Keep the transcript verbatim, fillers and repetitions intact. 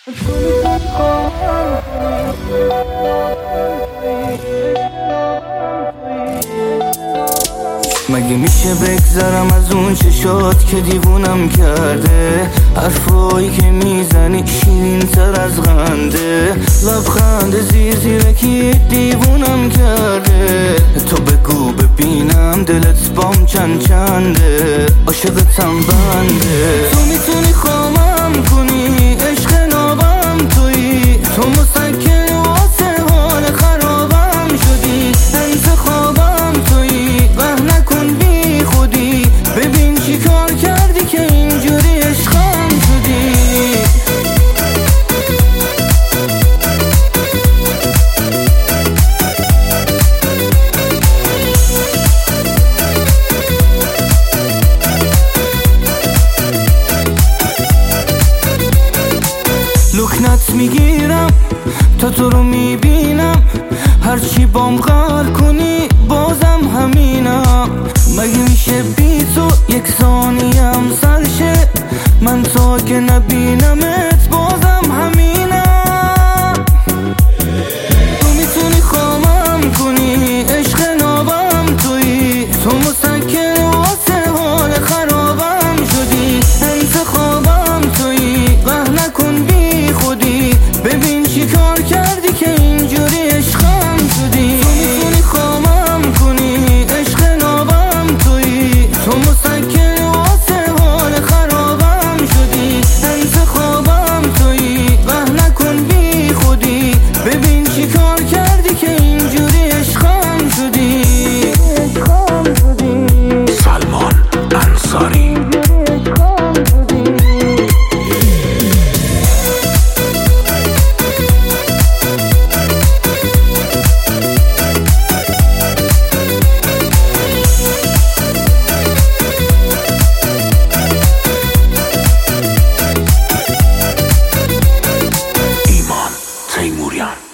مگه میشه بگذرم از اون چشات که دیوونم کرده؟ حرفایی که میزنی شیرین تر از غنده، لبخند زیر زیرکی دیوونم کرده. تو بگو ببینم دلت بام چند چنده، عاشقتم بنده. تو میتونی خامم کنی، عشق نابم تویی، تو مسکن واسه حال خرابم شدی، انتخابم تویی، وح نکن بی خودی، ببین چی کار کردی که اینجوری عشقم شدی. لکنت میگیرم تا تو رو میبینم، هرچی بام غر کنی بازم همینم. مگه میشه بی تو یک ثانیم سرشه، من تا که نبینمت بازم همینم. تو میتونی خامم کنی، عشق نابم تویی، تو مسکن واسه حال خرابم شدی، انتخابم تویی، وح نکن بی خودی، ببین چی کار کردی که اینجوری عشقم شدی. تو میتونی خامم کنی، عشق نابم تویی، تو مسکن واسه حال خرابم شدی، انتخابم تویی، وح نکن بی خودی، ببین چی کار کردی که اینجوری عشقم شدی. سلمان انصاری. ایمان تیموریان.